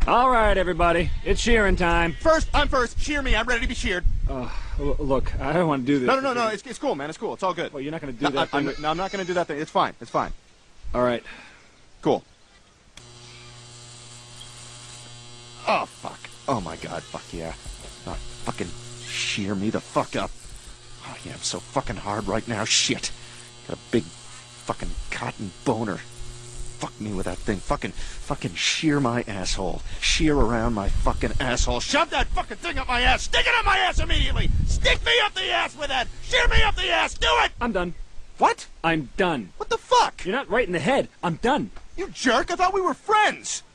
All right, everybody. It's shearing time. First, I'm first. Shear me. I'm ready to be sheared. Look, I don't want to do this. No. It's cool, man. It's cool. It's all good. Well, you're not going to do that thing. No, I'm not going to do that thing. It's fine. It's fine. All right. Cool. Oh, fuck. Oh, my God. Fuck yeah. Oh, fucking shear me the fuck up. Oh, yeah, I'm so fucking hard right now. Shit. Got a big fucking cotton boner. Fuck me with that thing. Fucking shear my asshole. Shear around my fucking asshole. Shove that fucking thing up my ass. Stick it up my ass immediately. Stick me up the ass with that. Shear me up the ass. Do it. I'm done. What? I'm done. What the fuck? You're not right in the head. I'm done. You jerk. I thought we were friends.